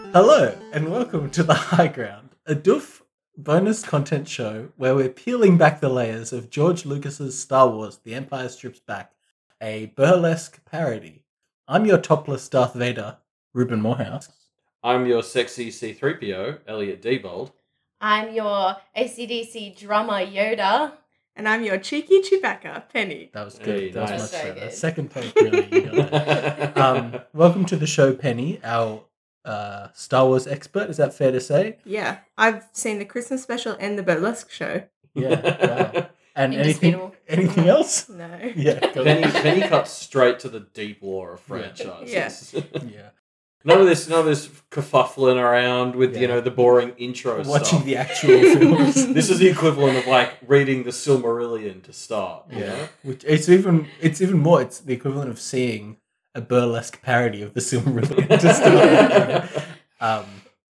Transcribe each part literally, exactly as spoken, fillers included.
Hello, and welcome to The High Ground, a doof bonus content show where we're peeling back the layers of George Lucas's Star Wars The Empire Strikes Back, a burlesque parody. I'm your topless Darth Vader, Ruben Morehouse. I'm your sexy C three P O, Elliot Diebold. I'm your A C D C drummer, Yoda. And I'm your cheeky Chewbacca, Penny. That was good. Hey, that nice. was much So better. good. Second take, really. You got that. um, welcome to the show, Penny, our uh, Star Wars expert. Is that fair to say? Yeah, I've seen the Christmas special and the burlesque show. Yeah. Wow. And anything, Indisputable. anything else? No. Yeah. go Penny, on. Penny cuts straight to the deep lore of franchises. Yeah. None of this, none of this kerfuffling around with Yeah. you know the boring intro Watching stuff. the actual films. This is the equivalent of like reading the Silmarillion to start. you Yeah, know? which it's even it's even more. It's the equivalent of seeing a burlesque parody of the Silmarillion. to start. um,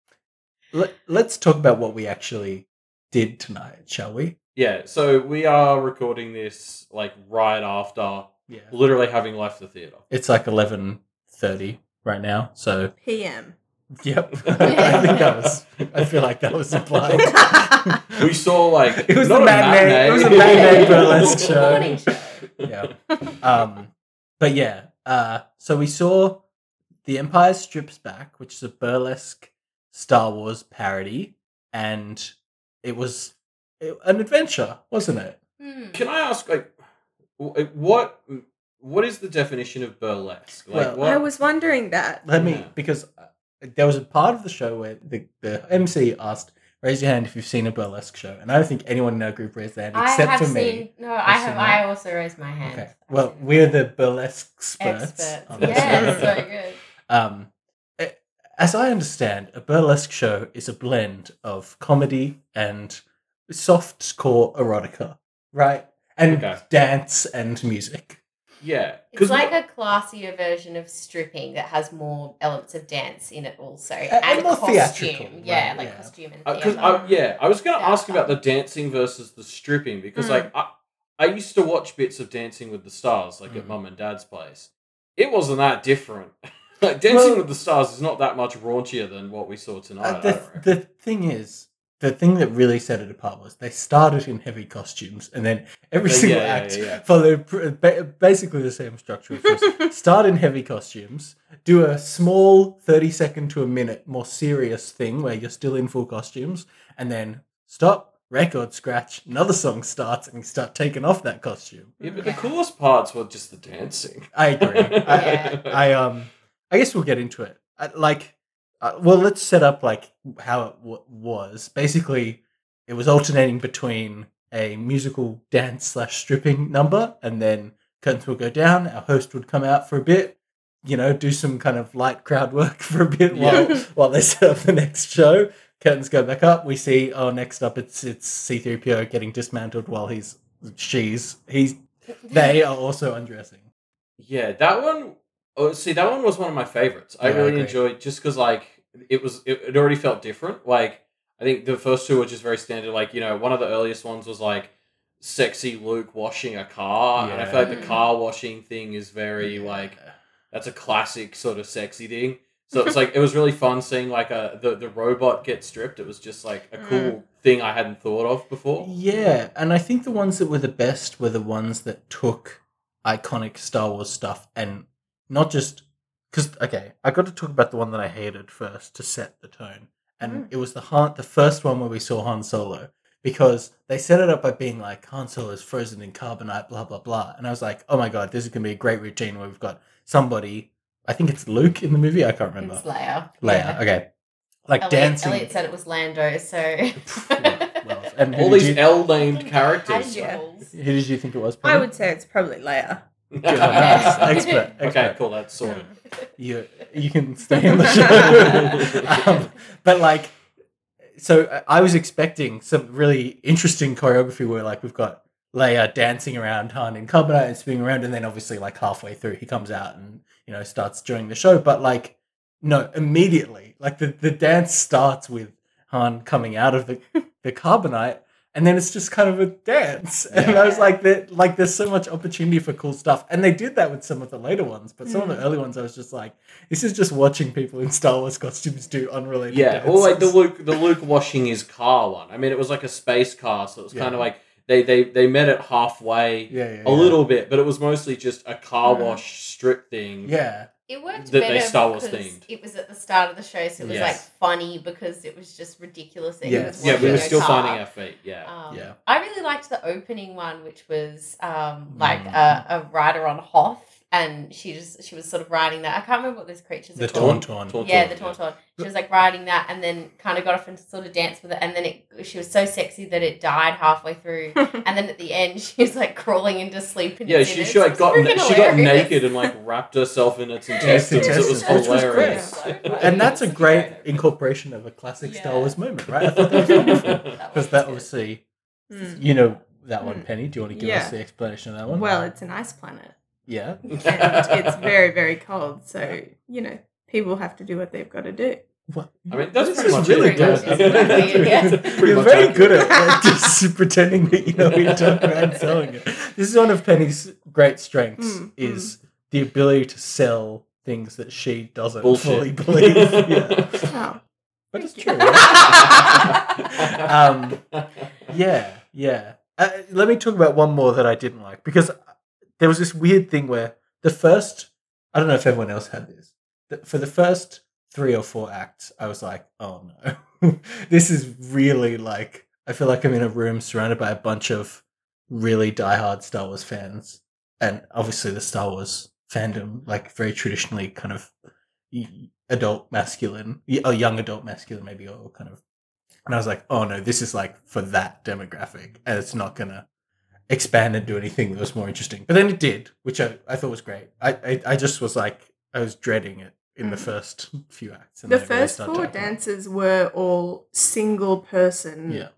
let, let's talk about what we actually did tonight, shall we? Yeah. So we are recording this like right after Yeah, literally having left the theater. it's like eleven thirty right now. So P M. yep, I think that was. I feel like that was implied. We saw like It was not the a matinee- it was a matinee. matinee burlesque show. Morning show. Yeah. Um, but yeah, uh, so we saw The Empire Strips Back, which is a burlesque Star Wars parody, and it was it- an adventure, wasn't it? Hmm. Can I ask, like, w- what what is the definition of burlesque? Like, Well, what? I was wondering that. Let me, Yeah. because uh, there was a part of the show where the, the M C asked, raise your hand if you've seen a burlesque show. And I don't think anyone in our group raised their hand I except have for seen. me. No, I I've have. seen I that. also raised my hand. Okay. I've Well, seen we're the burlesque experts. experts. on this Yeah, show. so good. Um, eh, as I understand, a burlesque show is a blend of comedy and soft-core erotica, right? And Okay. dance and music. yeah, It's like a classier version of stripping that has more elements of dance in it, also, and and, more costume. theatrical, Yeah, right, like yeah. costume and because theatre. yeah, I was going to Yeah. ask about the dancing versus the stripping because Mm. like I, I used to watch bits of Dancing with the Stars like at Mm. mum and dad's place. It wasn't that different. Like Dancing Well- with the Stars is not that much raunchier than what we saw tonight. Uh, I the, don't reckon. the thing is, the thing that really set it apart was they started in heavy costumes, and then every Yeah, single yeah, yeah, act yeah. followed pr- ba- basically the same structure. Which was start in heavy costumes, do a small thirty second to a minute more serious thing where you're still in full costumes, and then stop, record scratch, another song starts, and you start taking off that costume. Yeah, but the coolest parts were just the dancing. I agree. I, Yeah. I um, I guess we'll get into it. I, like, uh, well, let's set up like how it w- was. Basically, it was alternating between a musical dance slash stripping number, and then curtains would go down. Our host would come out for a bit, you know, do some kind of light crowd work for a bit while Yeah. while they set up the next show. Curtains go back up. We see, oh, next up it's it's C three P O getting dismantled while he's she's he's they are also undressing. Yeah, that one. Oh, see, that one was one of my favorites. I Yeah, I really agree. enjoyed just because, like, it was. It, it already felt different. Like, I think the first two were just very standard. Like, you know, one of the earliest ones was like sexy Luke washing a car, and I feel like Yeah. the car washing thing is very like that's a classic sort of sexy thing. So it's like it was really fun seeing like a the, the robot get stripped. It was just like a cool thing I hadn't thought of before. Yeah, and I think the ones that were the best were the ones that took iconic Star Wars stuff and not just because. Okay, I got to talk about the one that I hated first to set the tone, and Mm. it was the Han, the first one where we saw Han Solo because they set it up by being like Han Solo is frozen in carbonite, blah blah blah, and I was like, oh my god, this is gonna be a great routine where we've got somebody. I think it's Luke in the movie. I can't remember. It's Leia. Leia. Yeah. Okay, like Elliot, dancing. Elliot said it was Lando, so. well, and who All did these you- L-named characters. Yeah. Who did you think it was? I Penny? would say it's probably Leia. Good, nice. Expert, expert. Okay, cool. That's sorted. You you can stay on the show. um, but like, so I I was expecting some really interesting choreography where like we've got Leia dancing around Han in carbonite and spinning around, and then obviously like halfway through he comes out and you know starts during the show. But like, no, immediately like the the dance starts with Han coming out of the the carbonite. and then it's just kind of a dance. And I was Yeah. like, that, like, there's so much opportunity for cool stuff. And they did that with some of the later ones, but some of Mm. the early ones, I was just like, this is just watching people in Star Wars costumes do unrelated Yeah, dances. or like the Luke, the Luke washing his car one. I mean, it was like a space car, so it was Yeah. kind of like they, they they met it halfway, yeah, yeah, a yeah. little bit, but it was mostly just a car Mm. wash strip thing. Yeah, It worked That they better Star Wars because themed. it was at the start of the show, so it was Yes. like funny because it was just ridiculous that Yes. he Yeah, was we were washing a still car. finding our feet. Yeah, Um, Yeah. I really liked the opening one, which was um, like Mm. a, a rider on Hoth, and she just she was sort of riding that. I can't remember what those creatures the are called. Tauntaun. Tauntaun. Yeah, the yeah. Tauntaun. She was like riding that, and then kind of got off and sort of danced with it, and then it she was so sexy that it died halfway through, and then at the end she was like crawling into sleep. In Yeah, its she, innards. she It like was got freaking she got hilarious. naked and like wrapped herself in its Yes, intestines. It was intestines, which was hilarious. great. And that's a great incorporation of a classic Star Yeah. Wars moment, right? I thought that was wonderful. That Because was that good. obviously, Mm. you know that one, Mm. Penny. Do you want to give Yeah. us the explanation of that one? Well, it's an ice planet. yeah. And it's very, very cold. So, you know, people have to do what they've got to do. What? I mean, that's This pretty is much really it. good. Pretty much exactly, yeah. Pretty You're much very accurate. good at like, just pretending that you know what you're talking about and selling it. This is one of Penny's great strengths: Mm, is the ability to sell things that she doesn't Bullshit. fully believe. Yeah. Oh. But it's Thank true. you. Right? um, yeah, yeah. Uh, let me talk about one more that I didn't like, because there was this weird thing where the first, I don't know if everyone else had this, but for the first three or four acts, I was like, oh no, this is really like, I feel like I'm in a room surrounded by a bunch of really diehard Star Wars fans. And obviously the Star Wars fandom, like very traditionally kind of y- adult masculine, y- or young adult masculine maybe, or kind of, and I was like, oh no, this is like for that demographic, and it's not gonna expand and do anything that was more interesting. But then it did, which I, I thought was great. I, I I just was like, I was dreading it in the Mm. first few acts. And The then it really first started four to happen. dances were all single person Yeah,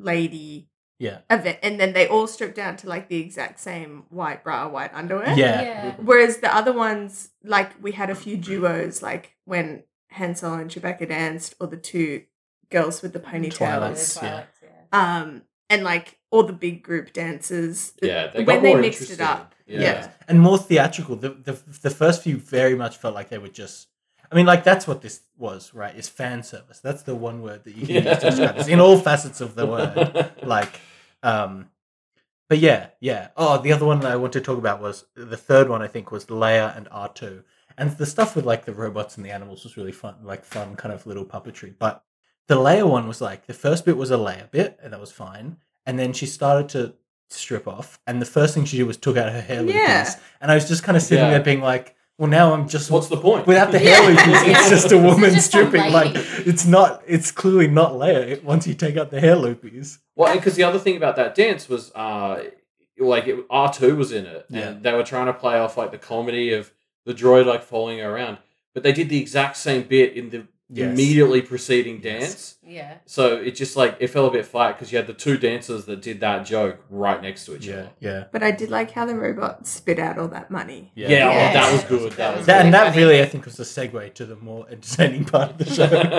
lady yeah, event. And then they all stripped down to like the exact same white bra, white underwear. yeah, Yeah. Whereas the other ones, like we had a few duos, like when Han Solo and Chewbacca danced, or the two girls with the Yeah, ponytails. Twilight's. the yeah. Twilight's, yeah. Um, and like all the big group dances. Yeah, they got when they more mixed it interesting. up. Yeah. Yeah. and more theatrical. The, the the first few very much felt like they were just. I mean, like that's what this was, right? Is fan service. That's the one word that you can Yeah. use to describe this in all facets of the word. Like, um, but yeah, yeah. Oh, the other one that I want to talk about was the third one. I think was Leia and R two, and the stuff with like the robots and the animals was really fun, like fun kind of little puppetry. But the Leia one was like the first bit was a Leia bit, and that was fine. And then she started to strip off, and the first thing she did was took out her hair loopies, Yeah. and I was just kind of sitting Yeah. there being like, well, now I'm just What's the point? without the hair Yeah. loopies, it's Yeah. just a It's woman just a stripping. Like lady. it's not. It's clearly not Leia. It, once you take out the hair loopies. Well, because the other thing about that dance was, uh, like it, R two was in it, Yeah. and they were trying to play off like the comedy of the droid like following her around, but they did the exact same bit in the Yes. immediately preceding Yes. dance. Yeah. So it just like it fell a bit flat because you had the two dancers that did that joke right next to each Yeah, other. yeah, But I did like how the robot spit out all that money. Yeah, yeah. oh, Yeah. that was good. That That was was That, and really that funny. really, I think, was the segue to the more entertaining part of the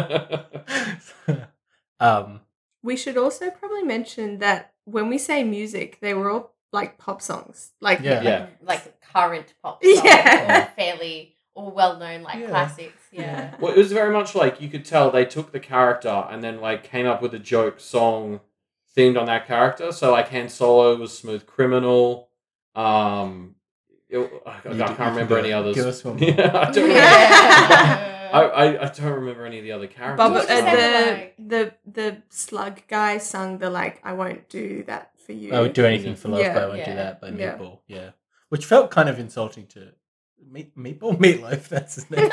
show. um, We should also probably mention that when we say music, they were all like pop songs. Like Yeah. Yeah. Like current pop songs Yeah. or fairly or well known like Yeah. classics. Yeah. Well, it was very much like you could tell they took the character and then like came up with a joke song themed on that character. So like Han Solo was Smooth Criminal. Um, it- I, I You do- can't you can remember do any it. others. Give us one more. Yeah, I don't remember. Yeah. I, I, I don't remember any of the other characters. Boba, What uh, was the that like? the the slug guy sung the like I won't do that for you. I would do anything for love, Yeah. but I won't do Yeah. that by Yeah. Meatball. Yeah, which felt kind of insulting to meat, Meatball Meatloaf. That's his name.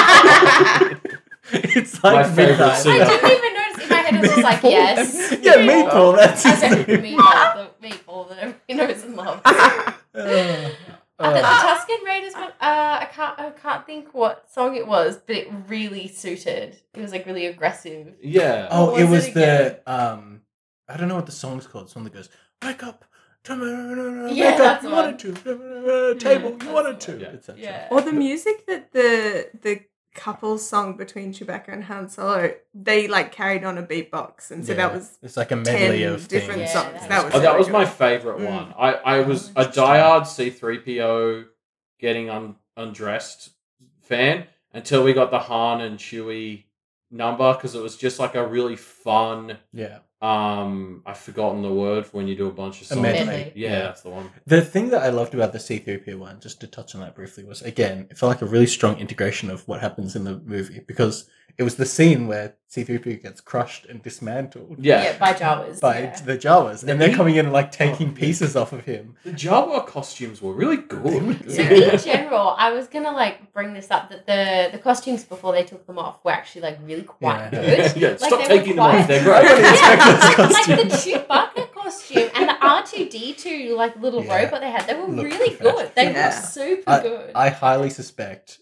It's My like favourite midnight. I singer. didn't even notice in my head. I was just like, yes. Yeah, Meatball. That's I his said name. meatball, the meatball that everybody knows and loves. Uh, Uh, the, the uh, Tuscan Raiders one, uh, I can't, I can't think what song it was, but it really suited. It was like really aggressive. Yeah. oh, What it was was it the um. I don't know what the song's called. It's one that goes, "Wake up, Yeah, wake up, that's you the wanted to, uh, table, you that's wanted the to." one. et cetera. Yeah. Or the music that the the couples song between Chewbacca and Han Solo, they like carried on a beatbox, and so Yeah. that was It's like a medley ten of different things. Yeah, songs. that That was was Oh, that really was my good. favorite Mm. one. I, I was Oh, a interesting. diehard C three P O getting un, undressed fan until we got the Han and Chewie number, because it was just like a really fun. Yeah. Um, I've forgotten the word for when you do a bunch of A songs. medley. Medley. Yeah, Yeah. that's the one. The thing that I loved about the C three P O one, just to touch on that briefly, was again, it felt like a really strong integration of what happens in the movie, because it was the scene where C three P O gets crushed and dismantled Yeah, Yeah, by Jawas. by yeah. the Jawas, and they're He- coming in and like taking Oh, yeah. pieces off of him. the Jawa costumes were really They were good. good. So Yeah. in general, I was gonna like bring this up that the the costumes before they took them off were actually like really quite Yeah. good. yeah, Like, stop they were taking them off. quite- They're I great. wouldn't expect Yeah, this costume. like the Chewbacca costume and the R two D two like little Yeah. robot they had, they were Looked really professional. good. They Yeah. were super good. I highly suspect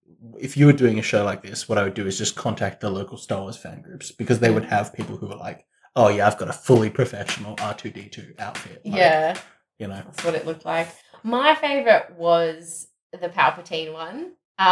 if you were doing a show like this, what I would do is just contact the local Star Wars fan groups, because they would have people who were like, "Oh yeah, I've got a fully professional R two D two outfit." Like, yeah, you know. that's what it looked like. My favorite was the Palpatine one.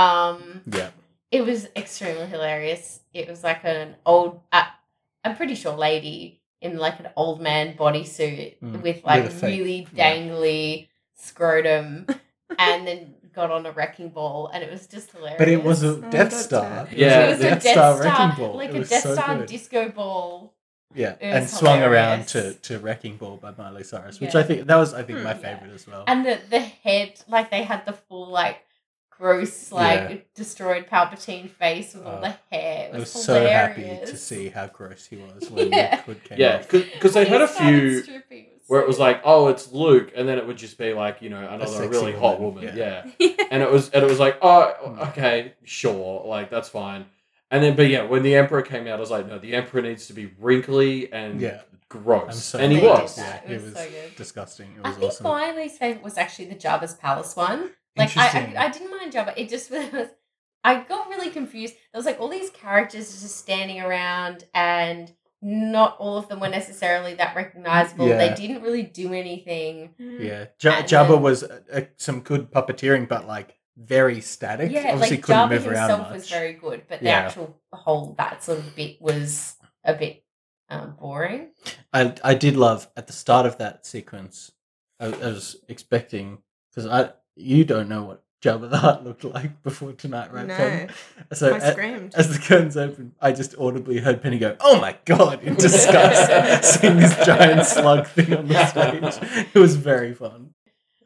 Um, Yeah. it was extremely hilarious. It was like an old, uh, I'm pretty sure, lady in like an old man bodysuit Mm, with like with a fake- really yeah. dangly scrotum, and then got on a wrecking ball, and it was just hilarious. But it was a Oh, Death that's Star. it. It Yeah, it was a a Death, Death Star Star, wrecking ball. like It a was Death so Star good. disco ball. Yeah, It was and swung around hilarious. to, to Wrecking Ball by Miley Cyrus, which Yeah. I think that was I think Hmm. my Yeah. favorite as well. And the the head, like they had the full like gross, like Yeah. destroyed Palpatine face with all Oh. the hair. It I was, was so happy hilarious. to see how gross he was when Yeah. the hood came Yeah, off. because they When had he a started few stripping, where it so was like, oh, it's Luke, and then it would just be like, you know, another sexy really hot woman, woman. yeah. Yeah. and it was and it was like, oh, Mm. okay, sure, like that's fine. And then, but yeah, when the Emperor came out, I was like, no, the Emperor needs to be wrinkly and Yeah. gross, I'm so and he They did was. that. Yeah, It it was was so good. disgusting. It I was think awesome. my least favorite was actually the Jabba's Palace one. Like I, Interesting. I, I didn't mind Jabba. It just was. I got really confused. There was like all these characters just standing around, and not all of them were necessarily that recognizable. Yeah. They didn't really do anything. Yeah, Ja- And Jabba then- was uh, uh, some good puppeteering, but like very static. Yeah, Obviously, like couldn't Jabba move around himself much. was very good, but the Yeah. actual whole that sort of bit was a bit um, boring. I I did love at the start of that sequence. I, I was expecting, because I you don't know what Jabba the Hutt looked like before tonight, right? No. Penny? So I a- screamed. as the curtains opened, I just audibly heard Penny go, "Oh my god!" in disgust, seeing this giant slug thing on the stage. It was very fun.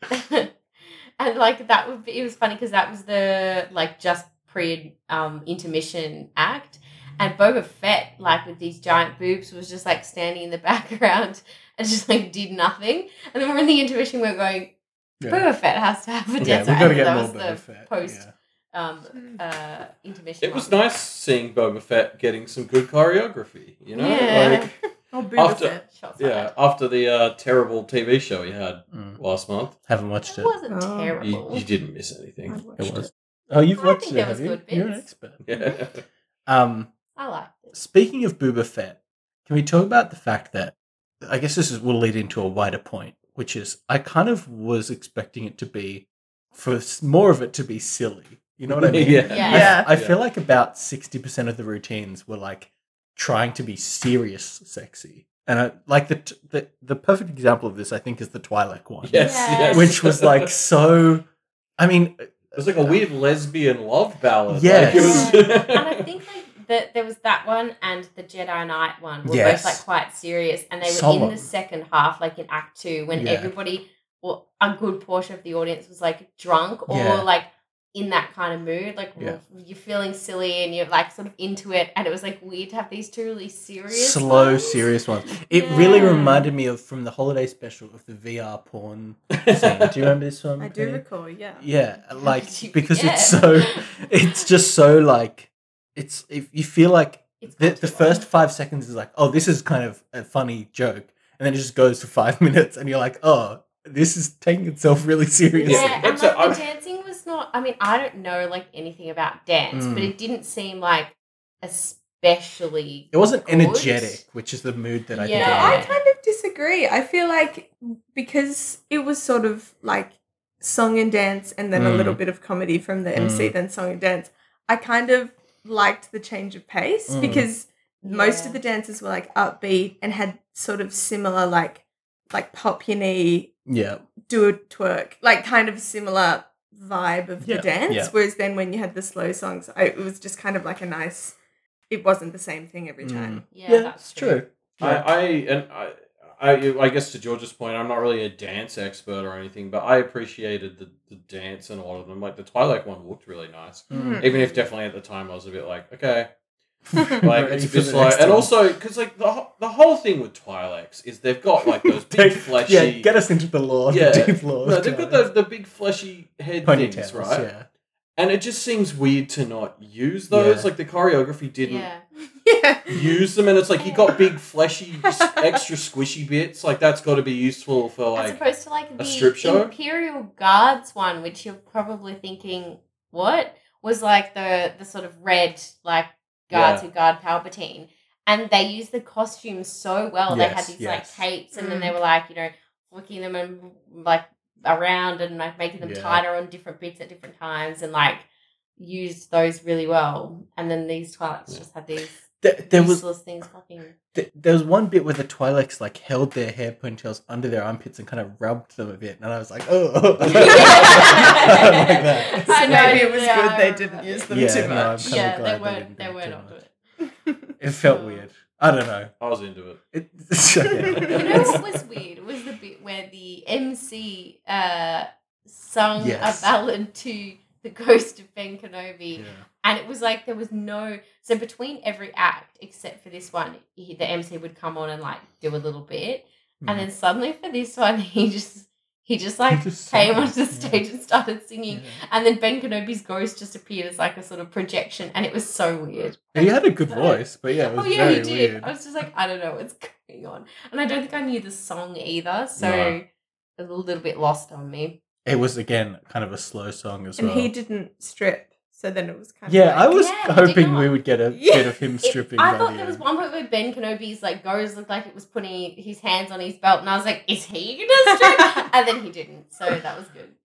And like that would be, it was funny because that was the like just pre um intermission act, and Boba Fett like with these giant boobs was just like standing in the background and just like did nothing, and then we're in the intermission, we're going, Yeah, Boba Fett has to have a yeah death we've star. got to And get that more was the Boba Fett. post Yeah. um uh intermission. It was one. nice seeing Boba Fett getting some good choreography. You know, Yeah. like Oh, Boba after- Fett. Shots yeah, fired. after the uh, terrible T V show he had Mm. last month, Haven't watched It it. wasn't Oh. terrible. you, you didn't miss anything. I watched It was. Oh, you've I watched think it, there have was you? good You're an bits. expert. Yeah. Um, I liked it. Speaking of Boba Fett, can we talk about the fact that I guess this is, will lead into a wider point, which is I kind of was expecting it to be for s- more of it to be silly. You know what I mean? Yeah. Yeah. I, Yeah. I feel like about sixty percent of the routines were like trying to be serious sexy. And I, like the, t- the the perfect example of this, I think, is the Twi'lek one, Yes, Yeah. yes. which was like so. I mean, It was like a weird lesbian love ballad. Yes. Like, it was- And I think like that there was that one and the Jedi Knight one were Yes. both like quite serious, and they were in Solemn. the second half, like in Act Two, when Yeah. everybody or a good portion of the audience was like drunk or Yeah. like in that kind of mood, like Yeah. you're feeling silly and you're like sort of into it, and it was like weird to have these two really serious, slow, ones. serious ones. It really Yeah. reminded me of from the holiday special of the V R porn scene. Do you remember this one? I do Penny? recall, yeah. Yeah, like did you because it's forget? so, it's just so like, it's if you feel like It's the, got the to first one. five seconds is like, oh, this is kind of a funny joke, and then it just goes for five minutes, and you're like, oh, this is taking itself really seriously. Yeah, and That's like a- the dancing was not. I mean, I don't know like anything about dance, Mm. but it didn't seem like especially. It wasn't good. energetic, which is the mood that I think. Yeah. it I needed. kind of disagree. I feel like because it was sort of like song and dance and then a Mm. little bit of comedy from the M C, Mm. then song and dance. I kind of liked the change of pace Mm. because most Yeah. of the dances were like upbeat and had sort of similar like like pop your knee, Yeah. do a twerk, like kind of similar vibe of Yeah, the dance. yeah. Whereas then when you had the slow songs, I, it was just kind of like a nice. It wasn't the same thing every time. Yeah, Yeah, that's that's true. I, I and I, I, I guess to George's point, I'm not really a dance expert or anything, but I appreciated the, the dance in a lot of them. Like the Twilight one looked really nice, Mm. even if definitely at the time I was a bit like, okay, like Ready it's a for bit the slow. next And one. also because like the ho- the whole thing with Twi'leks is they've got like those big Take- fleshy. Yeah, get us into the lore, Yeah. the deep lore. No, they've got the, the big fleshy head ponytails, things, right? Yeah. And it just seems weird to not use those. Yeah. Like the choreography didn't Yeah. Yeah. use them, and it's like you got big fleshy, s- extra squishy bits. Like that's got to be useful for As like. opposed to like a the strip show? Imperial Guards one, which you're probably thinking, what? Was like the the sort of red like guards Yeah. who guard Palpatine. And they used the costumes so well. they had Yes, these yes. like capes and then Mm. they were like, you know, flicking them and like around and like making them Yeah. tighter on different bits at different times and like used those really well. And then these Twi'leks Yeah. just had these There, there was useless things fucking th- there was one bit where the Twi'leks like held their hair ponytails under their armpits and kind of rubbed them a bit, and I was like, oh, I don't like that. I So know, maybe it was yeah, good I they remember didn't that. use them Yeah, too no, much. I'm kinda yeah, glad they they weren't didn't they do it weren't too onto much. it. It felt weird. I don't know. I was into it. It, it's okay. You know what was weird was the bit where the M C uh, sung Yes. a ballad to the ghost of Ben Kenobi, Yeah. and it was like there was no so between every act except for this one, he, the M C would come on and like do a little bit, Mm-hmm. and then suddenly for this one, he just he just like just came sang. onto the Yeah. stage and started singing, Yeah. and then Ben Kenobi's ghost just appeared as like a sort of projection, and it was so weird. He had a good voice, but yeah, it was Oh yeah, very he did. weird. I was just like, I don't know what's going on, and I don't think I knew the song either, so No. it was a little bit lost on me. It was again kind of a slow song as And well. he didn't strip, so then it was kind yeah, of I like, was Yeah, he did hoping not. we would get a Yeah. bit of him It- stripping. I by thought the there was end. one point where Ben Kenobi's like goes looked like it was putting his hands on his belt, and I was like, is he gonna strip? And then he didn't, so that was good.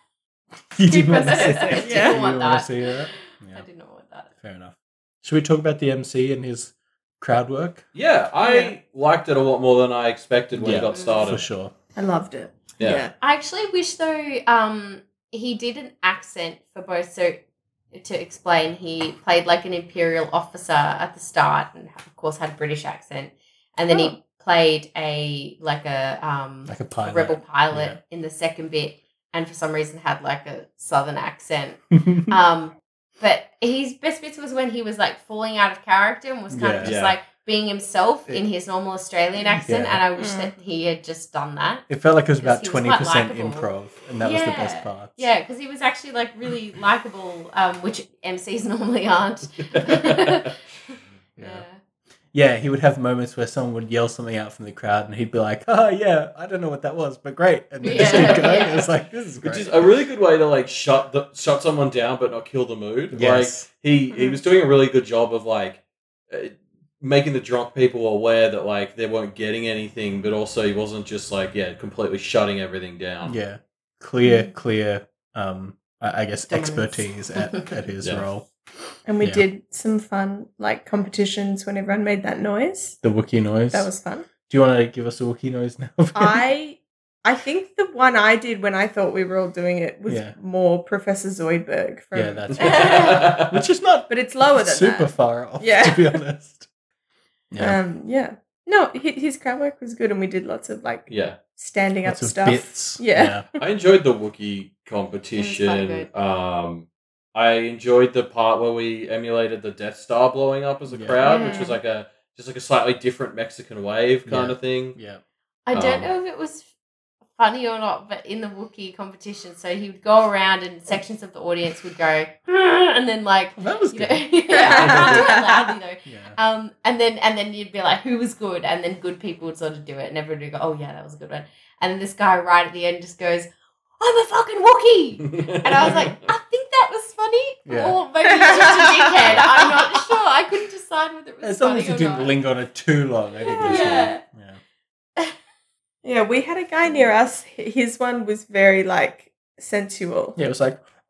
You didn't want to see I that. didn't Yeah. You want didn't want that. to see that. I Yeah, did not want that. fair enough. Should we talk about the M C and his crowd work? Yeah, I Yeah. liked it a lot more than I expected when Yeah, it got Mm. started. For sure. I loved it. Yeah. Yeah. I actually wish though um he did an accent for both. So to explain, he played like an imperial officer at the start, and of course had a British accent, and then Oh. he played a like a um Like a a pilot. rebel pilot Yeah. in the second bit, and for some reason had like a southern accent. Um, but his best bits was when he was like falling out of character and was kind Yeah. of just Yeah. like being himself in his normal Australian accent, Yeah. and I wish Mm. that he had just done that. It felt like it was Because about he was twenty quite percent likeable. improv, and that was the best Yeah. part. Yeah, because he was actually like really likable, um, which M Cs normally aren't. Yeah. Yeah. Yeah, he would have moments where someone would yell something out from the crowd, and he'd be like, "Oh yeah, I don't know what that was, but great," and then just Yeah, keep going. yeah. It was like, "This is great." Which is a really good way to like shut the shut someone down but not kill the mood. Yes. Like he he was doing a really good job of like uh, making the drunk people aware that like they weren't getting anything, but also he wasn't just like yeah completely shutting everything down. Yeah, clear, clear. Um, I, I guess Dominance. expertise at, at his Yeah. role. And we Yeah. did some fun like competitions when everyone made that noise. The Wookiee noise. That was fun. Do you want to give us a Wookiee noise now? I I think the one I did when I thought we were all doing it was Yeah. more Professor Zoidberg from Yeah, that's right. which is not but it's lower than super that. far off. Yeah. To be honest. Yeah, Um yeah. No, hi- his crowd work was good and we did lots of like Yeah. standing lots up of stuff. bits. Yeah. I enjoyed the Wookiee It competition. was Um, I enjoyed the part where we emulated the Death Star blowing up as a Yeah. crowd, which Yeah. was like a just like a slightly different Mexican wave kind Yeah. of thing. yeah. I don't Um, know if it was funny or not, but in the Wookiee competition, so he would go around and sections of the audience would go, and then like, Well, that was you good. know, yeah, I can't do it loudly though. Yeah. Um, and then and then you'd be like, who was good? And then good people would sort of do it, and everybody would go, oh yeah, that was a good one. And then this guy right at the end just goes, I'm a fucking Wookiee. And I was like, I think that was funny, Yeah. or maybe he's just a dickhead. I'm not sure. I couldn't decide whether it was As long funny as you or didn't not. linger on it too long, I think that's Yeah. fine. Yeah. Yeah, we had a guy near us. His one was very like sensual. Yeah, it was like,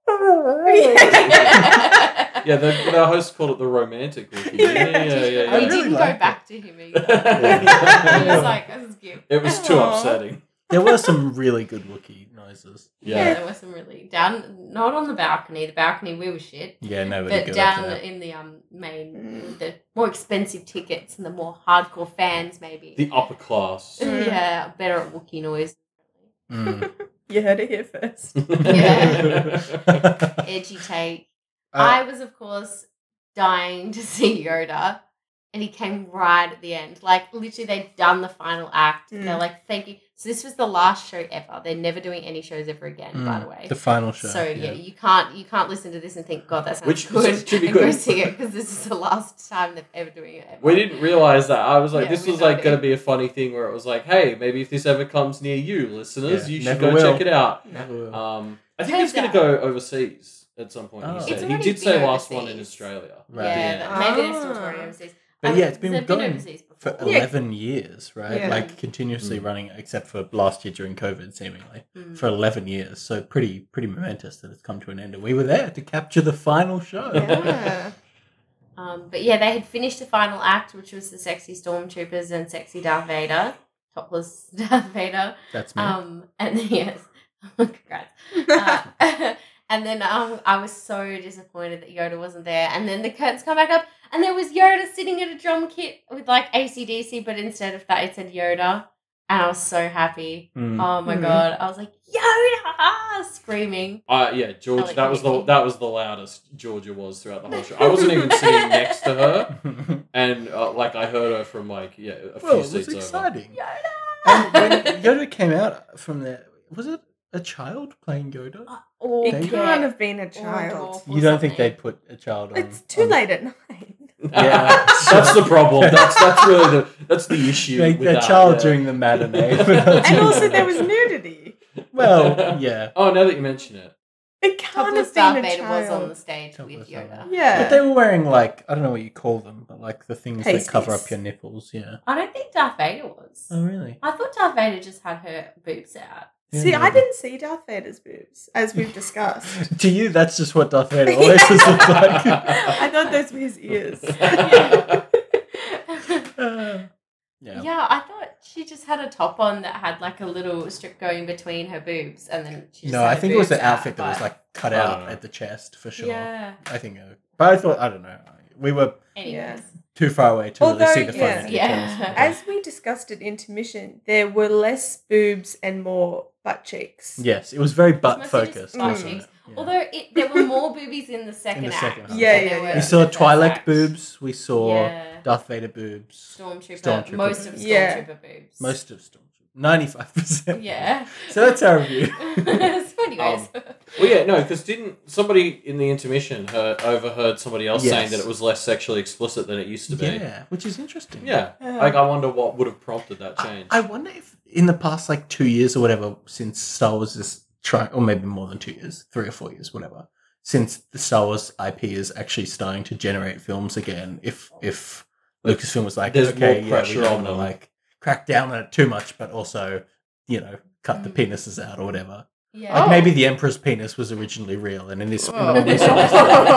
Yeah, the, the host called it the romantic Wookiee. Yeah, yeah, yeah. yeah. I We really didn't go liked it. back to him either. Yeah. He was like, this is cute. It was too Aw. upsetting. There were some really good Wookiee noises. Yeah. Yeah. there was some really down, not on the balcony. The balcony, we were shit. Yeah, nobody But got down up to that. in the um main, Mm. the more expensive tickets and the more hardcore fans, maybe. The upper class. Mm. Yeah, better at Wookiee noise. Mm. You heard it here first. Yeah. Edgy take. Uh, I was, of course, dying to see Yoda, and he came right at the end. Like, literally, they'd done the final act. Mm. They're like, thank you. So this was the last show ever. They're never doing any shows ever again, by mm, the way. the final show. So yeah, you can't you can't listen to this and think, God, that sounds Which- good, to be and go good- see it because this is the last time they're ever doing it. Ever. We didn't realize that. I was like, Yeah, this we was know like it. going to be a funny thing where it was like, hey, maybe if this ever comes near you, listeners, Yeah, you should never go will. check it out. Never will. Um, I think Turns it's going out- to go overseas at some point. Oh. He, It's said. he already did say been last one in overseas. Australia. Right. Yeah, Yeah. that- maybe they're still Ah. touring overseas. But Um, yeah, it's been they've going been overseas for before. eleven years, right? Yeah. Like continuously Mm. running, except for last year during COVID, seemingly Mm. for eleven years. So pretty, pretty momentous that it's come to an end, and we were there to capture the final show. Yeah. Um, but yeah, they had finished the final act, which was the sexy stormtroopers and sexy Darth Vader, topless Darth Vader. That's me. Um, and then, yes, congrats. Uh, and then um, I was so disappointed that Yoda wasn't there. And then the curtains come back up, and there was Yoda sitting at a drum kit with like A C D C, but instead of that, it said Yoda. And I was so happy. Mm. Oh my Mm. god! I was like Yoda, screaming. Uh, yeah, George. like That was the anything. that was the loudest Georgia was throughout the whole show. I wasn't even sitting next to her, and uh, like I heard her from like yeah a few well, it was seats over. exciting. Yoda. And when Yoda came out from there, was it a child playing Yoda? Or, It Thank can't yeah, have been a or child. dwarf or You don't think something. they'd put a child on? It's too on- late at night. Yeah. that's the problem. That's that's really the that's the issue. Like with the that, child yeah. during the matinee. but not And also during there the- was nudity. Well, yeah. Oh, now that you mention it, It can't Topless have Darth been a Vader was on the child. stage Topless with Darth Yoda. Vader. Yeah. But they were wearing like I don't know what you call them, but like the things that cover Pasties. up your nipples. Yeah. I don't think Darth Vader was. Oh really? I thought Darth Vader just had her boobs out. Yeah, See, I maybe. didn't see Darth Vader's boobs, as we've discussed. To you, that's just what Darth Vader always has looked like. I thought those were his ears. yeah. Uh, yeah. Yeah, I thought she just had a top on that had like a little strip going between her boobs, and then she just No, had I her think it was boobs the outfit out, that was but- like cut I out don't know. at the chest for sure. Yeah. I think, uh, but I thought I don't know. We were Anyways. Yeah. too far away to Although, really see the finer yeah. details. Yeah. As we discussed at intermission, there were less boobs and more butt cheeks. Yes, it was very butt mostly just focused. butt wasn't cheeks. it? Yeah. Although it, there were more boobies in the second In the act. second half. Yeah, than yeah, there yeah. were We in saw the first Twi'lek act. boobs. We saw Yeah. Darth Vader boobs. Stormtrooper, Stormtrooper most of boobs. Stormtrooper Yeah. boobs. Most of Stormtrooper. ninety-five percent. Yeah. So that's our review. so anyways. Um, well, yeah, no, because didn't somebody in the intermission heard, overheard somebody else Yes. saying that it was less sexually explicit than it used to be? Yeah, which is interesting. Yeah. Yeah. Like, I wonder what would have prompted that I, change. I wonder if in the past like two years or whatever, since Star Wars is trying, or maybe more than two years, three or four years, whatever, since the Star Wars I P is actually starting to generate films again, if if Lucasfilm was like, There's okay, more yeah, pressure we don't on want to them. like crack down on it too much, but also, you know, cut the Mm. penises out or whatever. yeah. Like Oh. maybe the Emperor's penis was originally real, and in this, in Oh. all these songs,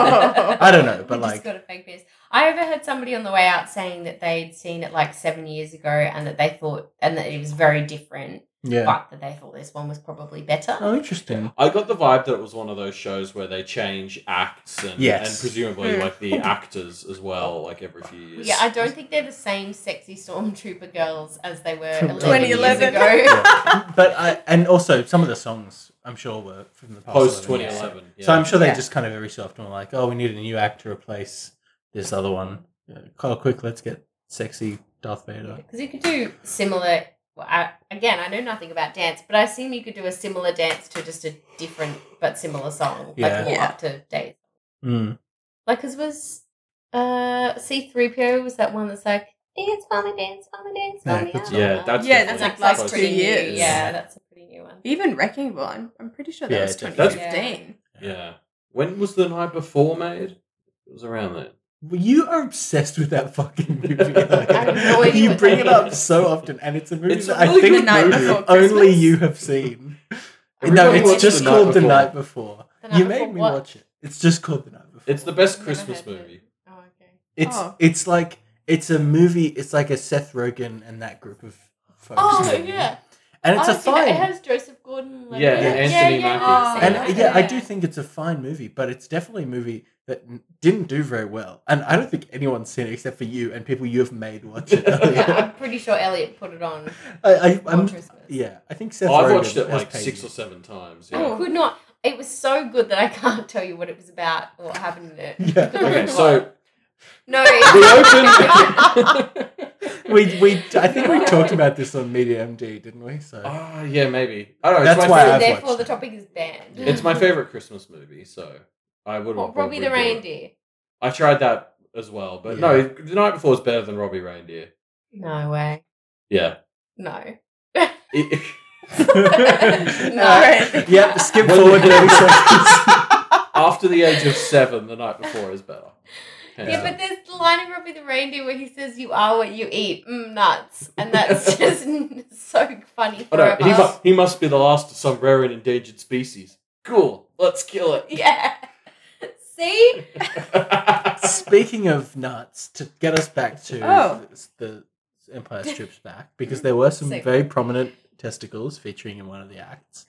I don't know, but We like, just got a fake penis. I overheard somebody on the way out saying that they'd seen it like seven years ago, and that they thought, and that it was very different, yeah. but that they thought this one was probably better. Oh, interesting. I got the vibe that it was one of those shows where they change acts and, Yes. and presumably Mm. like the actors as well, like every few years. Yeah, I don't think they're the same sexy stormtrooper girls as they were From eleven twenty years eleven. ago. Yeah. But I, and also some of the songs I'm sure were from the past Post eleven twenty years. eleven. Yeah. So I'm sure they Yeah. just kind of every so often were like, oh, we need a new actor to replace this other one. Yeah, Kyle, quick, let's get sexy Darth Vader. Because you could do similar. Well, I, again, I know nothing about dance, but I assume you could do a similar dance to just a different but similar song, Yeah. like more Yeah. up to date. Mm. Like, cause was uh C three P O was that one that's like dance for me, dance for me, dance for Yeah, me. that's- ah, Yeah, ah. that's Yeah, that's that's like, like like last pretty two new. years. Yeah, that's a pretty new one. Even Wrecking Ball, I'm, I'm pretty sure that Yeah, was definitely. twenty fifteen. Yeah. When was the night before made? It was around then. Well, you are obsessed with that fucking movie. Like, I have no idea you what bring that it up is. so often, and it's a movie It's a that I really think good Night movie Before only Christmas. you have seen. no, Everybody it's watched just The Night called The Before. Night Before. The Night You Before made me what? watch it. It's just called The Night Before. It's the best Never Christmas heard of it. movie. Oh, okay. It's Oh. it's like it's a movie. It's like a Seth Rogen and that group of folks. Oh, movie. yeah. and it's oh, a so It fine. has Joseph Gordon-Levitt. Yeah, and Anthony yeah, Mackie. yeah, And yeah, yeah, yeah. I do think it's a fine movie, but it's definitely a movie that n- didn't do very well. And I don't think anyone's seen it except for you and people you have made watch it. Yeah, I'm pretty sure Elliot put it on I, I, for I'm, Christmas. yeah, I think Seth Oh, I've Rogen watched it has like paid six you. or seven times. I Yeah. could not. It was so good that I can't tell you what it was about or what happened in it. Yeah. Because I Okay, forgot. so no, we opened. we we I think we talked about this on Media M D, didn't we? So Ah, yeah, maybe. I don't know. That's it's my why favorite, I've therefore watched the it. topic is banned. It's my favorite Christmas movie, so I would. Well, Robbie the Reindeer. I tried that as well, but Yeah. no, The Night Before is better than Robbie Reindeer. No way. Yeah. No. It- No. yeah, skip When- forward thirty seconds. After the age of seven, The Night Before is better. Hands Yeah, down. but there's the line in Robbie the Reindeer where he says, "You are what you eat." Mm, nuts, and that's just so funny Oh, for no, he, mu- us. he must be the last of some rare and endangered species. Cool, let's kill it. Yeah. See? Speaking of nuts, to get us back to Oh. the, the Empire Strips Back, because there were some Same. very prominent testicles featuring in one of the acts.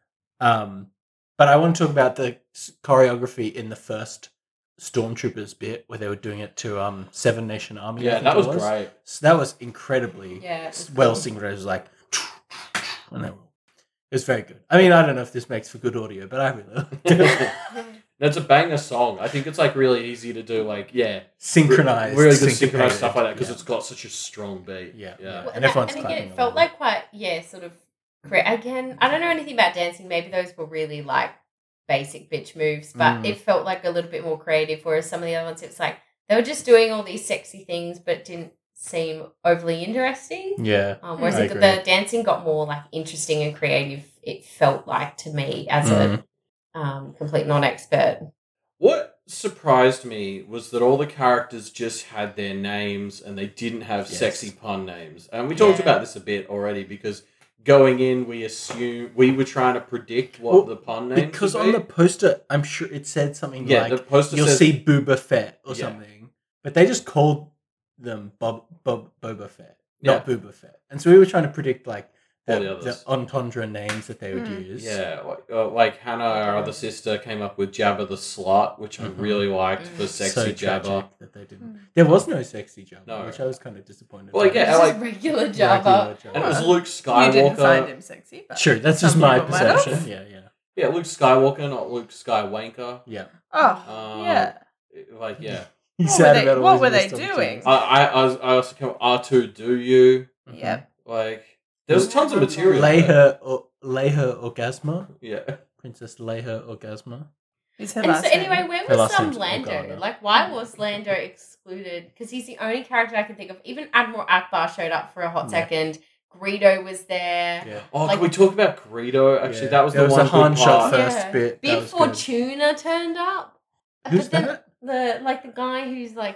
Um, but I want to talk about the s- choreography in the first Stormtroopers bit where they were doing it to um Seven Nation Army. I Yeah, think that it was great. So that was incredibly Yeah. it was well cool. synchronized. It was like, and they were, it was very good. I mean, I don't know if this makes for good audio, but I really liked it. That's a banger song. I think it's like really easy to do. Like, yeah, synchronized, really good synchronized syncopated, stuff like that because yeah. it's got such a strong beat. Yeah, yeah. Well, And that- everyone's and again, clapping it felt along. like quite, yeah, sort of. Cre- again, I don't know anything about dancing. Maybe those were really like basic bitch moves, but Mm. it felt like a little bit more creative. Whereas some of the other ones, it's like they were just doing all these sexy things, but didn't seem overly interesting. Yeah, Um, whereas I it, agree. the dancing got more like interesting and creative. It felt like to me as Mm. a um, complete non-expert. What surprised me was that all the characters just had their names and they didn't have Yes. sexy pun names. And we talked Yeah. about this a bit already because going in, we assume we were trying to predict what Well, the pun names because would on be. the poster, I'm sure it said something yeah, like the poster you'll says see Boba Fett or Yeah. something, but they just called them Bob, Bob Boba Fett, not Yeah. Boba Fett. And so we were trying to predict like All the, the the, others. entendre names that they would Mm. use. Yeah, like, uh, like Hannah, our other sister, came up with Jabba the Slut, which I Mhm. really liked for Mm. sexy so Jabba. tragic that they didn't. Mm. There was no sexy Jabba, No. which I was kind of disappointed. Well, by. yeah, It's like- just regular Regular Jabba. Jabba. And it was Huh. Luke You didn't find Skywalker. him sexy, but Sure, that's some just my people might have. perception. Yeah, yeah, Yeah, Luke Skywalker, not Luke Skywalker. yeah. Oh, Um, yeah. Like, yeah. He's What were sad they- about all what his were they missed doing? opportunities. I, I, I, was, I also came R two, do you? Mhm. Yep. Like, there was tons of material. Leia, there. or Leia Orgasma, Yeah. Princess Leia Orgasma. Is her And last so anyway, name. where Her was last um name's Lando? Organa. Like, why was Lando excluded? Because he's the only character I can think of. Even Admiral Akbar showed up for a hot Yeah. second. Greedo was there. Yeah. Oh, Like- can we talk about Greedo? Actually, Yeah. that was There the was one a Han good shot part. first Yeah. bit. Big that was good. Fortuna turned up. Who's But then that? The like the guy who's like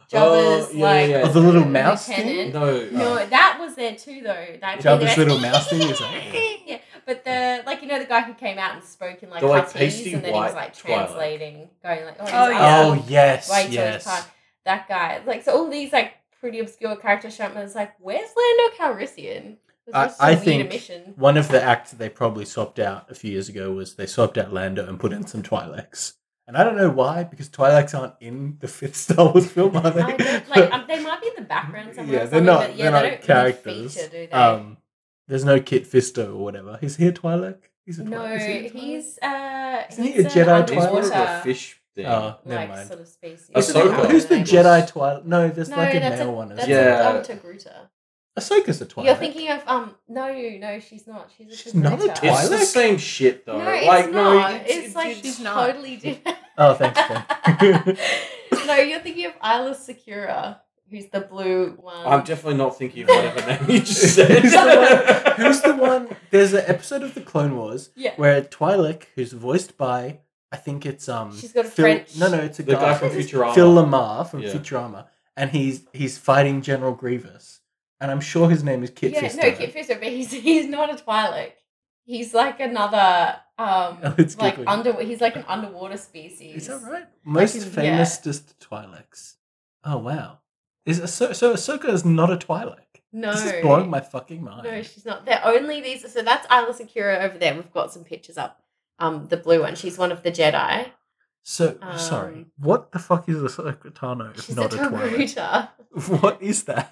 Oh, Jabba's yeah, like yeah. Oh, the little mouse lieutenant. thing? No. No, that was there too though. That Jabba's they were- little mouse thing is like- yeah, but the like you know the guy who came out and spoke in like The, like, Huttese, pasty and then he was white like Twi'lek. translating, going like, oh, he's Oh, yeah. asking Oh yes, way too much yes. time. That guy, like, so all these like pretty obscure characters show up, and it's like, where's Lando Calrissian? It was I- just a I weird think- omission. One of the acts that they probably swapped out a few years ago was they swapped out Lando and put in some Twi'leks. And I don't know why, because Twi'leks aren't in the fifth Star Wars film, are they? I don't- like um, they might be in the background somewhere. Yeah, or they're something, not. But yeah, they're not they don't characters. Really feature, do they? Um, there's no Kit Fisto or whatever. Is he a Twi'lek? He's a no, Twi'lek. Is he a Twi'lek? he's uh, Isn't he he's a Jedi an He's more of underwater, a fish thing. Oh, never like mind. sort of species. Ahsoka. Isn't he- Who's the Ahsoka. Jedi Twilight? No, there's No, like a that's male a, one. that's As Yeah. well. a, um, Togruta. Ahsoka's a Twilight. You're thinking of um no no she's not she's a She's not a Togruta. It's Twi'lek? the same shit though. No, it's like no, not. it's, It's, like it's- she's not. totally different. Oh, thanks, Ben. No, you're thinking of Isla Secura, who's the blue one. I'm definitely not thinking of whatever name you just said. Who's the one? Who's the one? There's an episode of the Clone Wars Yeah. where Twi'lek, who's voiced by, I think it's um. She's got a Phil, French- No, no, it's a The guy, guy from Futurama. Phil Lamar from Yeah. Futurama, and he's he's fighting General Grievous, and I'm sure his name is Kit yeah, Fisto. no, Kit Fisto, but he's he's not a Twi'lek. He's like another Um, Oh, it's like giggling. under he's like an underwater species. Is that right? Most in- famous just Twi'leks. Oh wow. Is Ahso- so Ahsoka is not a Twi'lek? No, This is blowing my fucking mind. no, she's not. They're only these. So that's Isla Secura over there. We've got some pictures up. Um, the blue one. She's one of the Jedi. So Um, sorry. What the fuck is Ahsoka Tano if She's not a a Twi'lek? Taruta. What is that?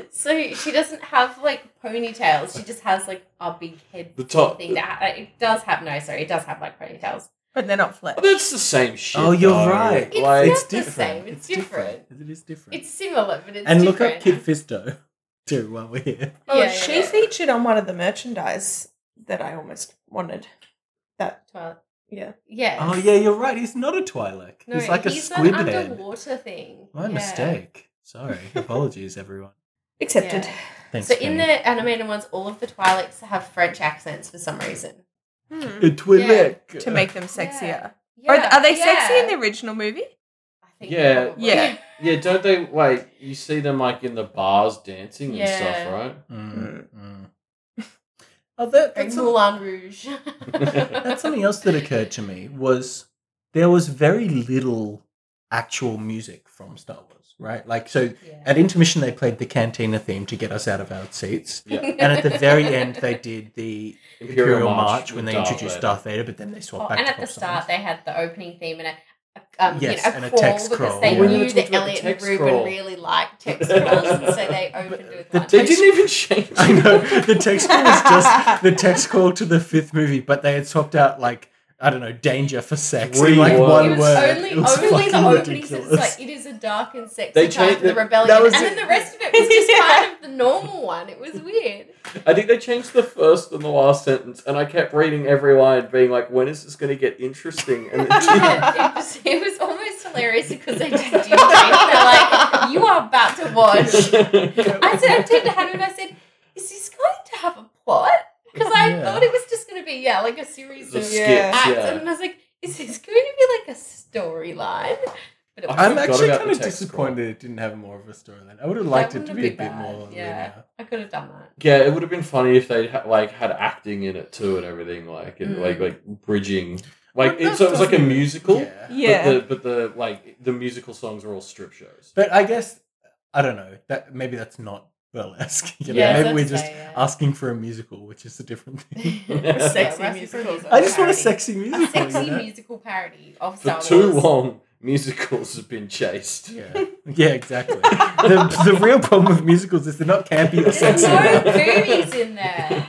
So she doesn't have like ponytails. She just has like a big head The top- thing. That it does have. No, sorry, it does have like ponytails. But they're not flesh. But that's the same shit. Oh, you're though. right. It's Like, not It's the different. same. It's different. It is different. It's similar, but it's and look different. up Kid Fisto too while we're here. Oh, Yeah, yeah, she yeah. featured on one of the merchandise that I almost wanted. That, Twilight. yeah. Yeah. Oh yeah, you're right. He's not a Twi'lek. No, he's like a he's squid an head. underwater thing. My Yeah. mistake. Sorry. Apologies, everyone. Accepted. Yeah. Thanks. So in Kenny. the animated ones, all of the Twi'leks have French accents for some reason. Hmm. A Twi'lek. To make them sexier. Yeah. Are, are they sexy yeah. in the original movie? I think Yeah. probably. Yeah. Yeah, don't they? Wait, you see them like in the bars dancing and Yeah. stuff, right? Mm, mm. Oh, that, Like that's, a- Moulin Rouge. that's something else that occurred to me was there was very little actual music from Star Wars, right? Like, so Yeah. at intermission they played the Cantina theme to get us out of our seats, Yeah. and at the very end they did the Imperial, Imperial March, March when with they Darth introduced Vader. Darth Vader, but then they Oh, swapped back and to at the pop start, songs. they had the opening theme and a, a, um, Yes, you know, a and a crawl text because crawl, they yeah. We knew never that talked about the Elliot and text Ruben crawl. really liked text crawls, and so they opened with the one. They text- didn't even change. I know the text call was just the text call to the fifth movie, but they had swapped out like I don't know danger for sex Three in like words. one It was word. only, It was only the fucking opening says ridiculous. like it is a dark and sexy They time changed for the the- rebellion, that was and it. then the rest of it was just kind of the normal one. It was weird. I think they changed the first and the last sentence, and I kept reading every line, being like, "When is this going to get interesting?" And it didn't. Yeah, it was it was almost hilarious because they just didn't change. They're like, "You are about to watch." I said, I turned to Hannah and I said, "Is this going to have a plot?" Because I Yeah. thought it was just going to be yeah, like a series The of skits, acts, yeah. and I was like, "Is this going to be like a storyline?" But it I was I'm forgot actually about kind the of text disappointed it didn't have more of a storyline. I would have liked it wouldn't to have be a been bit bad. more Yeah, linear. I could have done that. Yeah, it would have been funny if they ha- like had acting in it too and everything, like and, Mm. like like bridging, like Well, it, so it was like a doesn't- musical. Yeah. Yeah. But the, but the like the musical songs are all strip shows. But I guess I don't know that maybe that's not burlesque. You know? Yeah, maybe that's we're to just say, yeah. asking for a musical, which is a different thing. A sexy Yeah, musical. musical I just want a parody. sexy musical. A sexy you know? musical parody of For Star too Wars. long, musicals have been chased. Yeah, yeah, exactly. the, the real problem with musicals is they're not campy or There's sexy. no enough. boobies in there.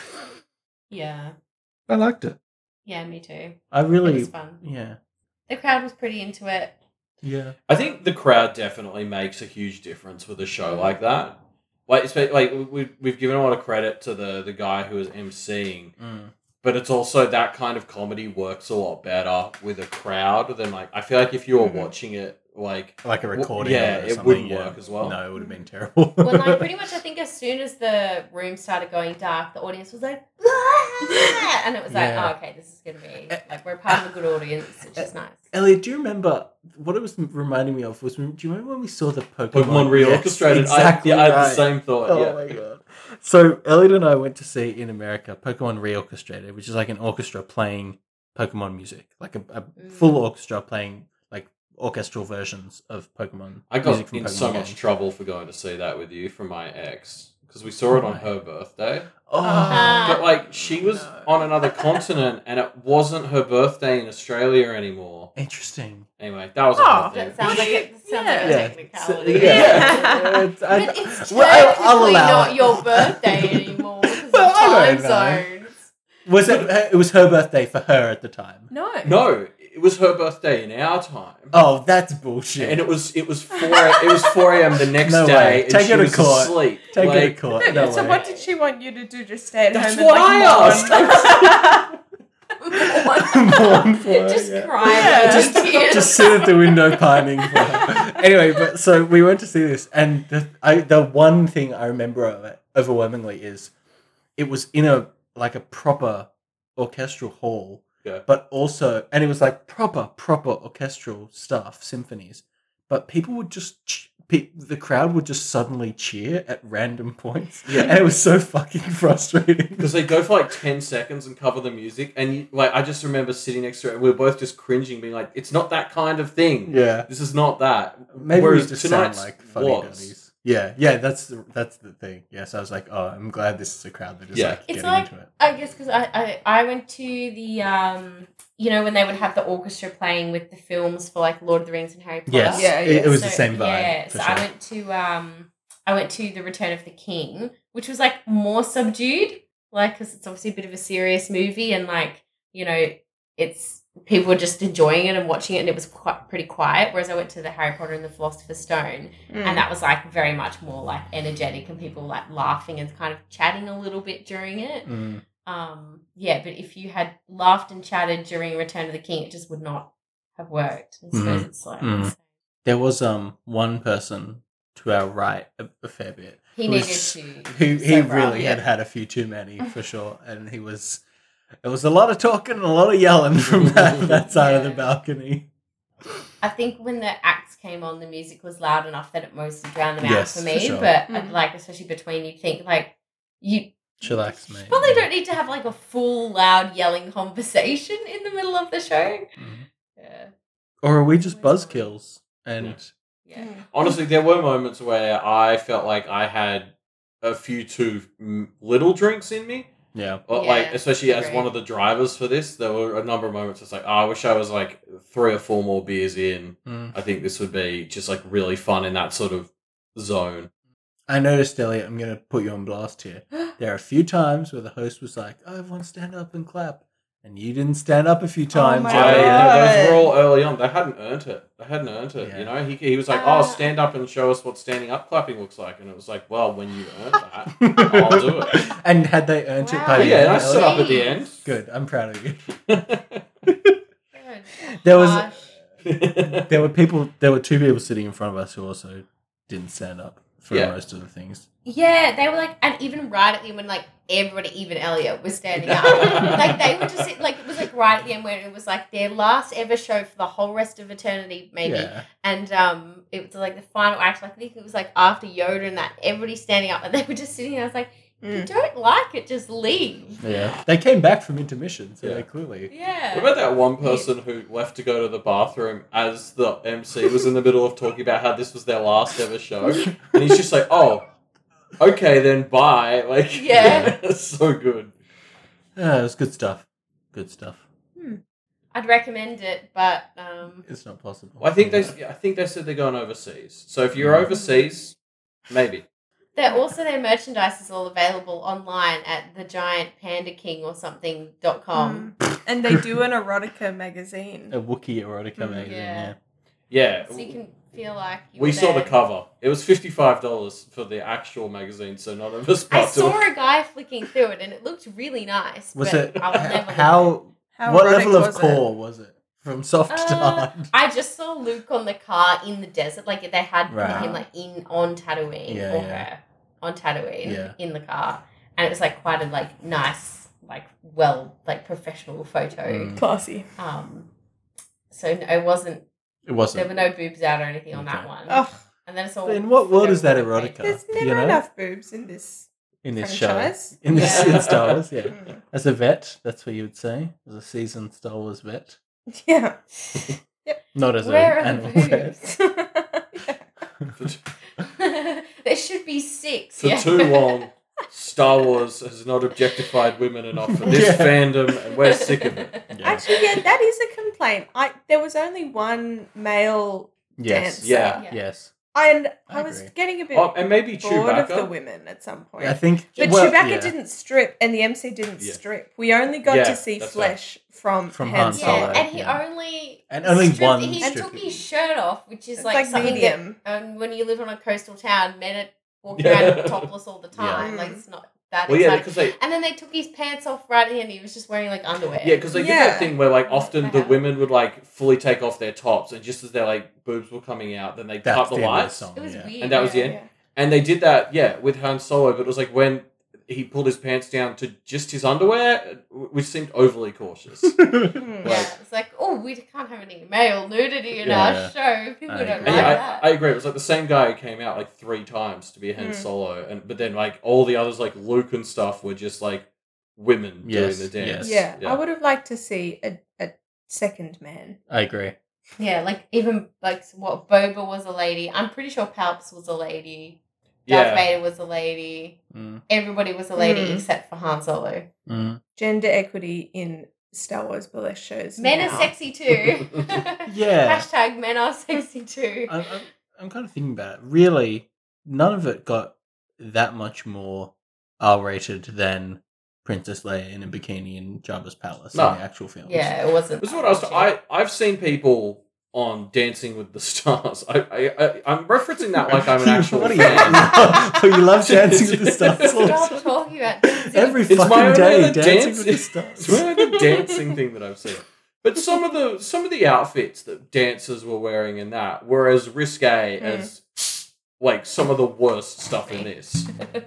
Yeah. I liked it. Yeah, me too. I It really, was fun. yeah, The crowd was pretty into it. yeah. I think the crowd definitely makes a huge difference with a show like that. Like, espe- like we we've given a lot of credit to the the guy who was emceeing, Mm. but it's also that kind of comedy works a lot better with a crowd than like I feel like if you were Mhm. watching it like Like a w- recording. yeah, of it, or it something, wouldn't yeah. work as well. No, it would have been terrible. Well, like pretty much, I think as soon as the room started going dark, the audience was like, "Ah!" and it was like, Yeah. oh, okay, this is gonna be like we're part of a good audience, which is nice. Elliot, do you remember what it was reminding me of? Was do you remember when we saw the Pokemon, Pokemon reorchestrated. Yes, exactly. I, yeah, I had right. the same thought. Oh yeah. my god! So Elliot and I went to see in America Pokemon Reorchestrated, which is like an orchestra playing Pokemon music, like a, a Mm. full orchestra playing like orchestral versions of Pokemon. I music got from in Pokemon so much games. trouble for going to see that with you from my ex because we saw it on Why? her birthday. Oh, Ah. But like she was no. on another continent and it wasn't her birthday in Australia anymore. interesting. Anyway, that was a Oh, whole thing. That sounds like it sounds like Yeah. a Yeah. technicality. So- Yeah. yeah. It's- I- But it's well, I'll- I'll technically allow not it. your birthday anymore because Well, of I time don't know. zones. Was it? It was her birthday for her at the time. No. No, it was her birthday in our time. Oh, that's bullshit. And it was it was four it was four a.m. the next No day way. and Take she her to was court. asleep. Take like, it to court. No so way. what did she want you to do? Just stay at That's home what and I like asked. Mourn for her, Just yeah. crying. Yeah. Just, tears. Just sit at the window pining for her. Anyway, but so we went to see this, and the I the one thing I remember of it overwhelmingly is it was in a like a proper orchestral hall, Yeah. but also and it was like proper proper orchestral stuff, symphonies. But people would just ch- pe- the crowd would just suddenly cheer at random points, Yeah. and it was so fucking frustrating. Because they go for like ten seconds and cover the music, and you, like I just remember sitting next to it, and we were both just cringing, being like, "It's not that kind of thing. Yeah, This is not that." maybe Whereas we just sound tonight's like funny was. daddies. Yeah, yeah, that's the that's the thing. Yes, I was like, oh, I'm glad this is a crowd that is Yeah. like It's getting like- into it. I guess because I, I I went to the um you know when they would have the orchestra playing with the films for like Lord of the Rings and Harry Potter. Yes, Yeah, it, it yeah. was So, the same vibe. Yeah, for so sure. I went to um I went to the Return of the King, which was like more subdued, like because it's obviously a bit of a serious movie and like you know it's people were just enjoying it and watching it and it was quite pretty quiet. Whereas I went to the Harry Potter and the Philosopher's Stone Mm. and that was like very much more like energetic and people like laughing and kind of chatting a little bit during it. Mm. Um, yeah, but if you had laughed and chatted during Return of the King, it just would not have worked. I suppose Mm. it's like Mm. There was um one person to our right a, a fair bit. he who needed was- to. Who he sober up. really had had a few too many for sure, and he was. There was a lot of talking and a lot of yelling from that, that side of the Yeah. balcony. I think when the acts came on, the music was loud enough that it mostly drowned them Yes, out for for me. sure. But Mm. like, especially between, you'd think like you Chillax, mate. probably don't need to have like a full loud yelling conversation in the middle of the show. Mhm. Yeah, Or are we just buzzkills? And yeah. Mm. Honestly, there were moments where I felt like I had a few too mm, little drinks in me. yeah, Or, Yeah, like, especially as agree. one of the drivers for this, there were a number of moments. It's like, oh, I wish I was like three or four more beers in. Mm. I think this would be just like really fun in that sort of zone. I noticed, Elliot. I'm going to put you on blast here. There are a few times where the host was like, "Oh, everyone stand up and clap," and you didn't stand up a few times. my I, Elliot. God. those were all early on. They hadn't earned it. They hadn't earned it. Yeah. You know, he he was like, Uh, "Oh, stand up and show us what standing up clapping looks like," and it was like, "Well, when you earned that, I'll do it." And had they earned it Wow. by the Yeah, end? and I Elliot? stood up at the end. Good. I'm proud of you. Good. There was- Gosh. There were people. There were two people sitting in front of us who also didn't stand up for Yeah. most of the things. Yeah, they were like, and even right at the end when like everybody, even Elliot, was standing up. Like they were just like it was like right at the end when it was like their last ever show for the whole rest of eternity, maybe. Yeah. And um, it was like the final act. Like I think it was like after Yoda and that everybody standing up, and they were just sitting there. I was like, if you Mm. don't like it, just leave. Yeah. They came back from intermission, so Yeah. they clearly. Yeah. What about that one person who left to go to the bathroom as the M C was in the middle of talking about how this was their last ever show? And he's just like, oh, okay, then bye. Like, Yeah. it's so good. Yeah, it was good stuff. Good stuff. I'd recommend it, but um, It's not possible. Well, I think they, I think they said they're going overseas. So if you're overseas, maybe. they're also their merchandise is all available online at the Giant Panda King or something dot com. Mm. And they do an erotica magazine. a Wookiee erotica Mm, magazine. yeah. Yeah. Yeah. So you can feel like you We were saw the there. cover. It was fifty-five dollars for the actual magazine, so none of us I bought saw it. a guy flicking through it, and it looked really nice. Was but it I would never look at it. how? How What erotic level of was it? core was it? From soft to Uh, hard. I just saw Luke on the car in the desert, like they had Right. him like in on Tatooine Yeah, or yeah. her on Tatooine Yeah. in the car, and it was like quite a like nice, like well, like professional photo. Mm. Classy. Um, so no, it wasn't. It There wasn't. were no boobs out or anything on that Okay. one. Oh, And then it's all. In what world is that photo erotica? there's You never know? enough boobs in this In this franchise. show. In this Yeah. in Star Wars, yeah. Mm. As a vet, that's what you would say. As a seasoned Star Wars vet. Yeah. Not as Where an are the animal vet. boobs? There should be six. For yeah. too long, Star Wars has not objectified women enough for this Yeah. fandom, and we're sick of it. Yeah. Actually, yeah, that is a complaint. I there was only one male Yes. dancer. Yeah. Yeah. Yes. And I I, was agree. getting a bit Oh, and maybe bored of the Chewbacca. women at some point. I think but well, Chewbacca yeah. didn't strip, and the M C didn't Yeah. strip. We only got Yeah, to see that's flesh from, From Han Han Solo. Yeah, Solo, and he yeah. only And only stripped- one He stripped took it. his shirt off, which is It's like, like something medium. that. And when you live on a coastal town, men are walking Yeah. around topless all the time. Yeah. Like it's not that Well, yeah, exciting. because they. And then they took his pants off right at the end. He was just wearing like underwear. Yeah, because they did Yeah. that thing where, like, often the Yeah. women would like fully take off their tops, and just as their like boobs were coming out, then they That's cut the the end of the lights. song, It was yeah. weird. And that was the yeah. end. And they did that, yeah, with Han Solo, but it was like when he pulled his pants down to just his underwear, which seemed overly cautious. Hmm. Yeah, it's like, oh, we can't have any male nudity in Yeah, our yeah. show. People I don't agree. like Yeah, that. I, I agree. It was like the same guy who came out like three times to be Han Mm. Solo, and but then like all the others, like Luke and stuff, were just like women Yes, doing the dance. yes. Yeah, I would have liked to see a, a second man. I agree. Yeah, like even like what Boba was a lady. I'm pretty sure Palps was a lady. Yeah. Darth Vader was a lady. Mm, Everybody was a lady Mm. except for Han Solo. mm. Gender equity in Star Wars burlesque shows. Men now. are sexy too. Yeah. Hashtag men are sexy too. I'm, I'm, I'm kind of thinking about it. Really, none of it got that much more R-rated than Princess Leia in a bikini in Jabba's palace No. in the actual films. Yeah, it wasn't. This is what I was. I I've seen people on Dancing with the Stars. I I, I I'm referencing that like I'm an actual What are fan. you? Oh, you love Dancing with the Stars. Stop talking about dancing. Every It's my fucking own day, other Dancing dance- with the It's Stars. one of the dancing thing that I've seen. But some of the some of the outfits that dancers were wearing in that were as risque Mm. as like some of the worst stuff in this.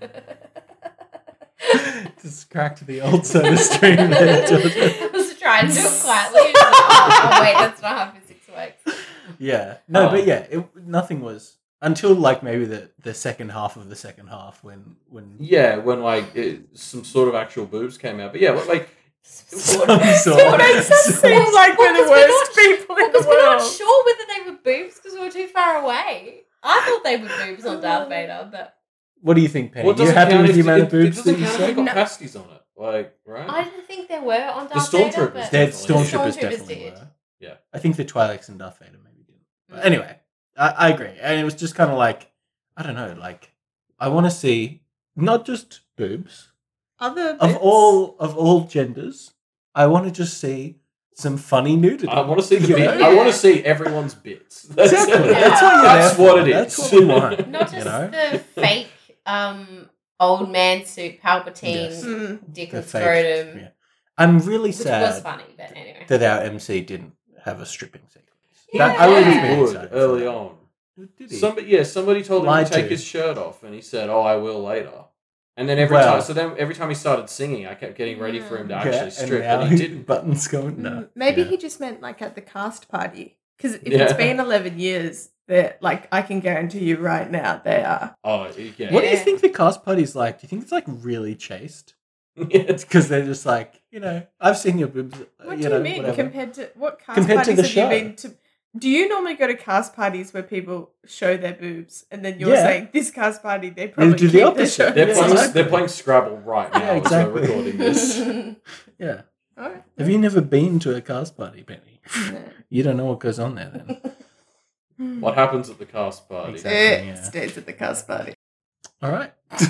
Just cracked the old soda stream there, George. I was trying to do it quietly. and like, oh, oh, wait, that's not how physics works. Yeah. No, Oh. but yeah, it, nothing was until like maybe the, the second half of the second half when when Yeah, when like it, some sort of actual boobs came out. But yeah, like Some Sort sort What makes us of- seem like we're the Well, 'cause we're worst not- people in Well, the because we're not world? sure whether they were boobs because we were too far away. I thought they were boobs on Darth Vader, but What do you think, Penny? well, it you doesn't happy count with if the it- amount of it, boobs it that doesn't you count if it said? got No. pasties on it. Like right? I didn't think there were on The Darth Vader. Stormtroopers But Dead Definitely. Stormtroopers Stormtroopers definitely did. were. Yeah. I think the Twi'leks and Darth Vader maybe didn't. But Mm. anyway, I, I agree. And it was just kind of like, I don't know, like, I want to see not just boobs, Other of bits. all of all genders. I want to just see some funny nudity. I want to see the You bit. know? I want to see everyone's bits. That's, Exactly. Yeah. That's what you're That's there for. what it is. That's what we want. Not just you know? the fake um, old man suit, Palpatine, Yes. Mm. dick The and fake- scrotum, yeah. I'm really which was sad funny, but anyway. that our M C didn't have a stripping sequence. Yeah. That, I would have been Would excited for early that. on. Did he? Somebody, yeah, somebody told him Lied to take to. his shirt off, and he said, "Oh, I will later." And then every Well- time, so then every time he started singing, I kept getting ready for him to Yeah, actually and strip, now and he didn't. Buttons going. No. Mm, Maybe Yeah. he just meant like at the cast party. Because if Yeah. it's been eleven years, that like I can guarantee you right now they are. Oh, yeah. What do you Yeah. think the cast party's like? Do you think it's like really chaste? Yeah. It's because they're just like, you know, I've seen your boobs. uh, What you do know, you mean whatever. compared to what cast Compared to parties the have show. you been to? Do you normally go to cast parties where people show their boobs, and then you're Yeah. saying this cast party they probably do the keep their opposite. shows? They're Yeah, playing. exactly. They're playing Scrabble right now Yeah, as exactly. we're recording this. Yeah. Alright. Have you never been to a cast party, Penny? No. You don't know what goes on there then. What happens at the cast party? Exactly. It yeah. stays at the cast party. All right.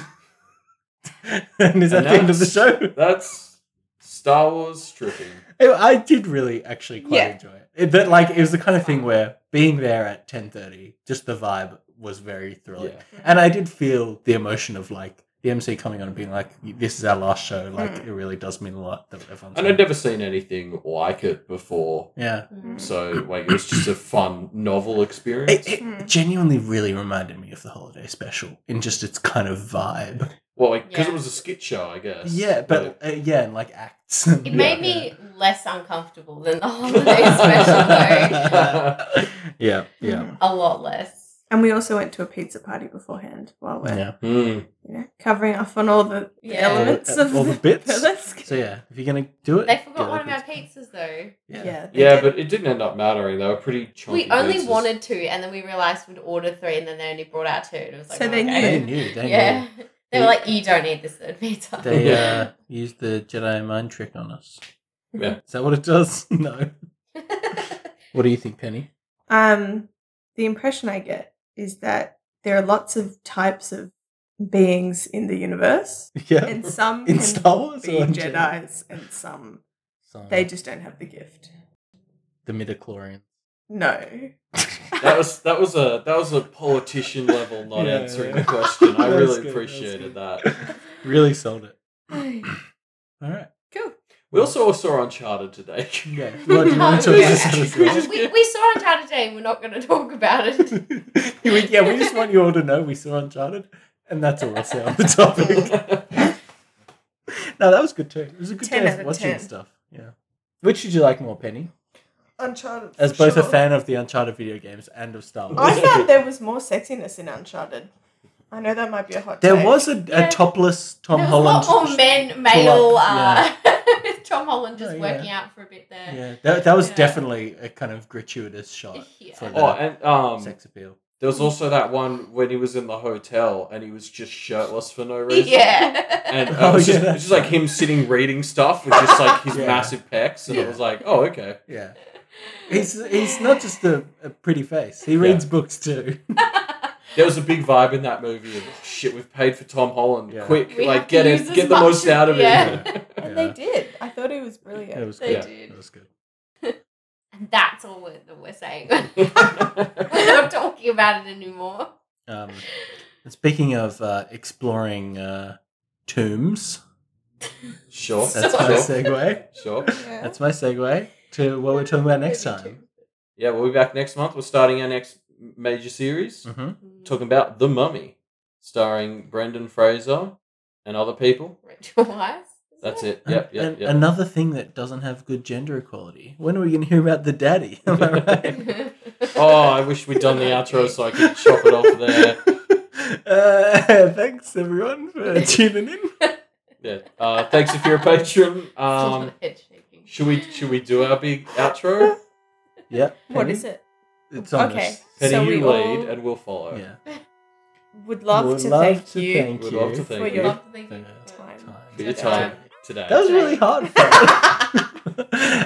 and is that And the end of the that's- show? That's Star Wars stripping. I I did really actually quite Yeah. enjoy it. it. But like, it was the kind of thing where being there at ten thirty, just the vibe was very thrilling. Yeah. And I did feel the emotion of like the M C coming on and being like, "This is our last show." Like, Mm. it really does mean a lot that everyone's. And I'd never seen anything like it before, yeah, so like it was just a fun, novel experience. it, it Mm. genuinely really reminded me of the holiday special in just its kind of vibe. Well, like because Yeah. it was a skit show, I guess. Yeah, but uh, yeah, and like acts. It made me less uncomfortable than the holiday special, though. yeah, yeah, A lot less. And we also went to a pizza party beforehand while we're yeah. Hmm. you know, covering off on all the, the Yeah. elements All the- of all the bits. burlesque. So yeah, if you're gonna do it, They get forgot a one of our pizza. pizzas, though. Yeah, Yeah, they Yeah, did. but it didn't end up mattering. They were pretty chunky. We only pizzas. wanted two, and then we realised we'd order three, and then they only brought out two. And it was like, So oh, they okay. They knew. They Yeah. knew. They were like, you don't need this third pizza. They Yeah. uh, used the Jedi mind trick on us. Yeah. Is that what it does? No. What do you think, Penny? Um, the impression I get is that there are lots of types of beings in the universe, Yeah. and some In can Star Wars be or in Jedis, and some So, they just don't have the gift. the midichlorians. No. That was that was a that was a politician level not Yeah, answering yeah. the question. I That's really good, that's appreciated good. that. Really sold it. Cool. All right. We also saw Uncharted today. Yeah. Well, do you want to talk No, about yeah. that as well? we, we saw Uncharted today, and we're not going to talk about it. We- yeah, we just want you all to know we saw Uncharted, and that's all I'll say on the topic. No, that was good too. It was a good ten day out of of watching ten. stuff. Yeah. Which did you like more, Penny? Uncharted. As for both sure. a fan of the Uncharted video games and of Star Wars. I found there was more sexiness in Uncharted. I know that might be a hot There take. was a, Yeah. a topless Tom there was Holland. a lot more men, male. up, Uh, Tom Holland just Oh, yeah. working out for a bit there. Yeah, that, that was Yeah. definitely a kind of gratuitous shot Yeah. for the Oh, and um, sex appeal. there was also that one when he was in the hotel and he was just shirtless for no reason. Yeah. And uh, Oh, it was just, yeah, it was just like him sitting reading stuff with just like his Yeah. massive pecs, and Yeah. it was like, oh, okay. Yeah. He's he's not just a, a pretty face. He reads books too. There was a big vibe in that movie of shit. We've paid for Tom Holland. Yeah. Quick, We have like to get use it, as get the much most as- out of yeah. it. And Yeah. they did. I thought it was brilliant. It was They good. did. It was good. And that's all we're, that we're saying. We're not talking about it anymore. Um, and speaking of uh, exploring uh, tombs, Sure, that's So- my sure, segue. sure. Yeah. That's my segue to what we're talking about next time. Yeah, we'll be back next month. We're starting our next major series, Mm-hmm. talking about The Mummy, starring Brendan Fraser and other people. Rachel Weisz. is That's it? it. Yep, yep, and yep. another thing that doesn't have good gender equality. When are we going to hear about the daddy? Am I right? Oh, I wish we'd done the outro so I could chop it off there. Uh, thanks everyone for tuning in. Yeah. Uh, thanks if you're a patron. Um, Head shaking. should we should we do our big outro? Yeah. What Penny? is it? It's on Okay. us. Penny, So you we lead, all- and we'll follow. Yeah. Would love Would to love thank to you. thank Would you love to thank For you your- Love to think for of your it. Time. time. for your Time. time today. That was really hard.